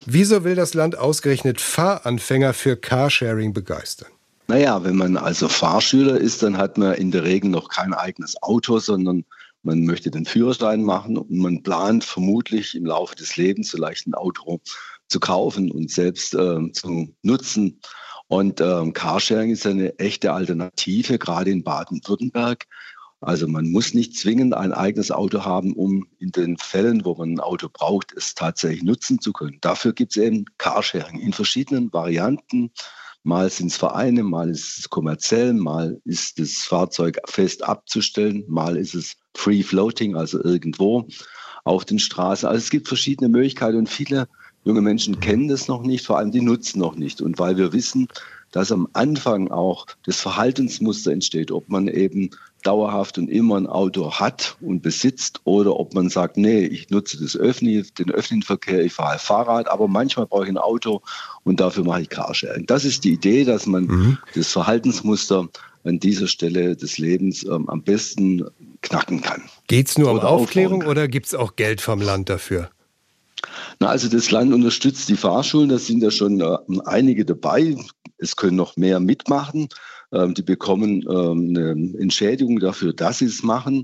Wieso will das Land ausgerechnet Fahranfänger für Carsharing begeistern? Naja, wenn man also Fahrschüler ist, dann hat man in der Regel noch kein eigenes Auto, sondern man möchte den Führerschein machen und man plant vermutlich im Laufe des Lebens vielleicht ein Auto zu kaufen und selbst zu nutzen. Und Carsharing ist eine echte Alternative, gerade in Baden-Württemberg. Also man muss nicht zwingend ein eigenes Auto haben, um in den Fällen, wo man ein Auto braucht, es tatsächlich nutzen zu können. Dafür gibt es eben Carsharing in verschiedenen Varianten. Mal sind es Vereine, mal ist es kommerziell, mal ist das Fahrzeug fest abzustellen, mal ist es free floating, also irgendwo auf den Straßen. Also es gibt verschiedene Möglichkeiten und viele junge Menschen kennen das noch nicht, vor allem die nutzen noch nicht. Und weil wir wissen, dass am Anfang auch das Verhaltensmuster entsteht, ob man eben dauerhaft und immer ein Auto hat und besitzt oder ob man sagt, nee, ich nutze den öffentlichen Verkehr, ich fahre Fahrrad, aber manchmal brauche ich ein Auto und dafür mache ich Carsharing. Das ist die Idee, dass man das Verhaltensmuster an dieser Stelle des Lebens am besten knacken kann. Geht es nur um Aufklärung oder gibt es auch Geld vom Land dafür? Na, also das Land unterstützt die Fahrschulen, da sind ja schon einige dabei. Es können noch mehr mitmachen. Die bekommen eine Entschädigung dafür, dass sie es machen.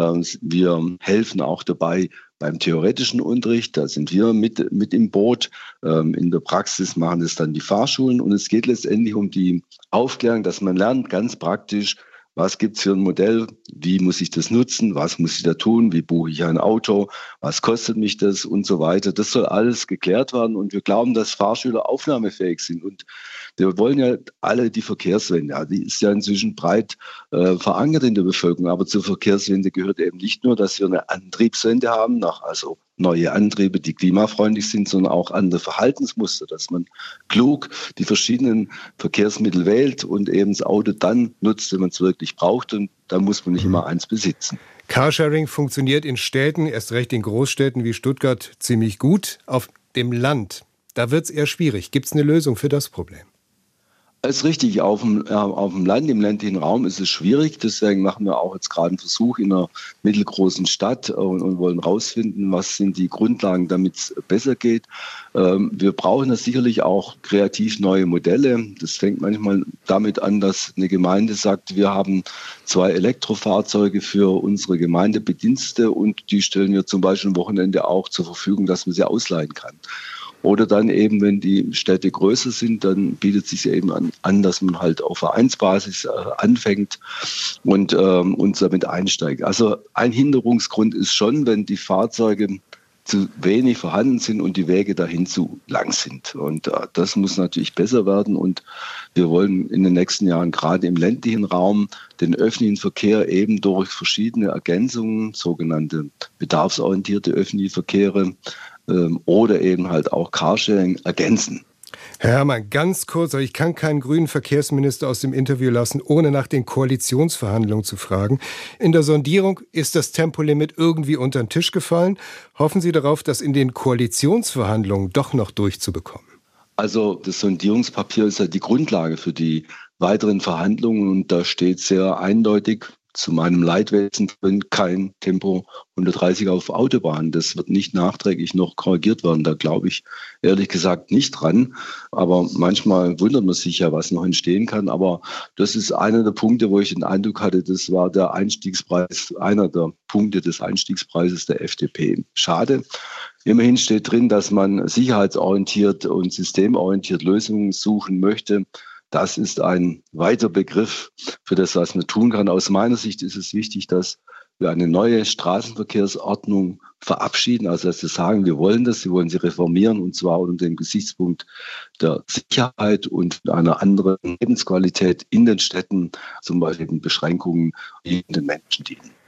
Wir helfen auch dabei beim theoretischen Unterricht. Da sind wir mit im Boot. In der Praxis machen es dann die Fahrschulen. Und es geht letztendlich um die Aufklärung, dass man lernt ganz praktisch, was gibt es für ein Modell? Wie muss ich das nutzen? Was muss ich da tun? Wie buche ich ein Auto? Was kostet mich das? Und so weiter. Das soll alles geklärt werden. Und wir glauben, dass Fahrschüler aufnahmefähig sind. Und wir wollen ja alle die Verkehrswende. Ja, die ist ja inzwischen breit verankert in der Bevölkerung. Aber zur Verkehrswende gehört eben nicht nur, dass wir eine Antriebswende haben, also neue Antriebe, die klimafreundlich sind, sondern auch andere Verhaltensmuster, dass man klug die verschiedenen Verkehrsmittel wählt und eben das Auto dann nutzt, wenn man es wirklich braucht. Und da muss man nicht immer eins besitzen. Carsharing funktioniert in Städten, erst recht in Großstädten wie Stuttgart, ziemlich gut. Auf dem Land, da wird es eher schwierig. Gibt es eine Lösung für das Problem? Das ist richtig. Auf dem Land, im ländlichen Raum ist es schwierig. Deswegen machen wir auch jetzt gerade einen Versuch in einer mittelgroßen Stadt und wollen rausfinden, was sind die Grundlagen, damit es besser geht. Wir brauchen da sicherlich auch kreativ neue Modelle. Das fängt manchmal damit an, dass eine Gemeinde sagt, wir haben 2 Elektrofahrzeuge für unsere Gemeindebedienstete und die stellen wir zum Beispiel am Wochenende auch zur Verfügung, dass man sie ausleihen kann. Oder dann eben, wenn die Städte größer sind, dann bietet es sich eben an, dass man halt auf Vereinsbasis anfängt und damit einsteigt. Also ein Hinderungsgrund ist schon, wenn die Fahrzeuge zu wenig vorhanden sind und die Wege dahin zu lang sind. Und das muss natürlich besser werden. Und wir wollen in den nächsten Jahren gerade im ländlichen Raum den öffentlichen Verkehr eben durch verschiedene Ergänzungen, sogenannte bedarfsorientierte öffentliche Verkehre, oder eben halt auch Carsharing ergänzen. Herr Herrmann, ganz kurz, ich kann keinen grünen Verkehrsminister aus dem Interview lassen, ohne nach den Koalitionsverhandlungen zu fragen. In der Sondierung ist das Tempolimit irgendwie unter den Tisch gefallen. Hoffen Sie darauf, das in den Koalitionsverhandlungen doch noch durchzubekommen? Also das Sondierungspapier ist ja die Grundlage für die weiteren Verhandlungen und da steht sehr eindeutig zu meinem Leidwesen drin, kein Tempo 130 auf Autobahn. Das wird nicht nachträglich noch korrigiert werden. Da glaube ich ehrlich gesagt nicht dran. Aber manchmal wundert man sich ja, was noch entstehen kann. Aber das ist einer der Punkte, wo ich den Eindruck hatte, das war der Einstiegspreis, einer der Punkte des Einstiegspreises der FDP. Schade. Immerhin steht drin, dass man sicherheitsorientiert und systemorientiert Lösungen suchen möchte. Das ist ein weiter Begriff für das, was man tun kann. Aus meiner Sicht ist es wichtig, dass wir eine neue Straßenverkehrsordnung verabschieden. Also dass wir sagen, wir wollen das, wir wollen sie reformieren und zwar unter dem Gesichtspunkt der Sicherheit und einer anderen Lebensqualität in den Städten, zum Beispiel Beschränkungen, die den Menschen dienen.